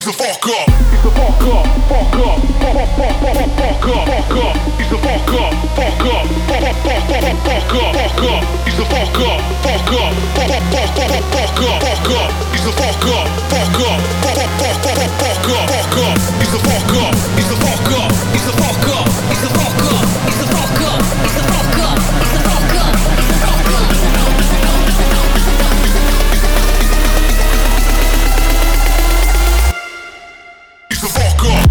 the fuck up. He's the fuck up, fuck up, fuck up, fuck up, fuck up, fuck up. He's the fuck up, fuck up, fuck up, fuck up, fuck up, fuck up. He's the fuck up, fuck up, fuck up, fuck up, fuck up, fuck up. He's the fuck up, fuck up, fuck up, fuck up, fuck up, fuck up. He's the fuck up, he's the fuck up, he's the fuck up, he's the fuck up, he's the fuck up, he's the fuck up, he's the fuck up, he's the fuck up. He's the fuck up.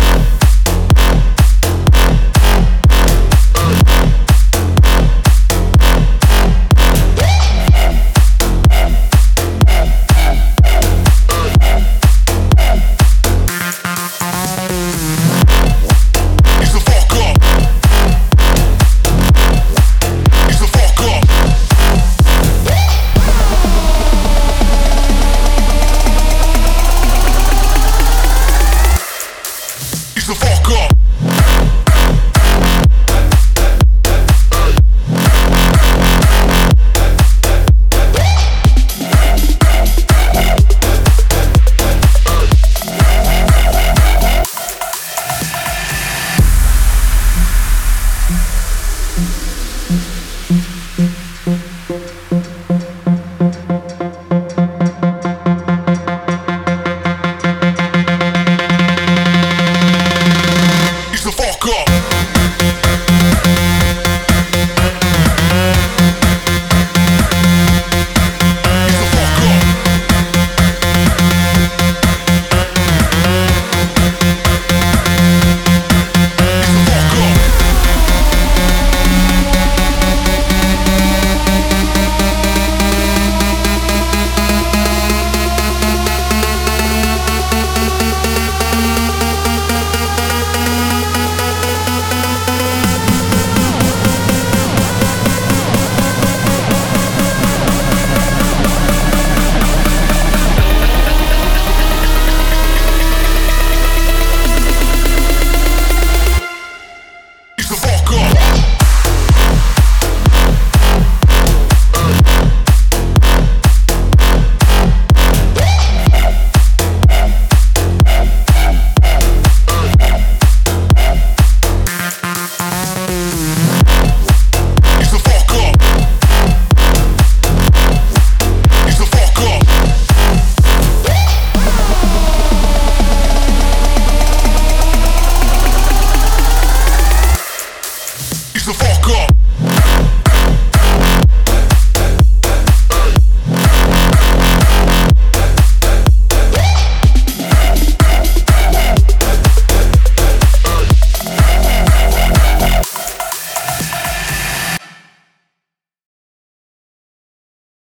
He's the fuck up.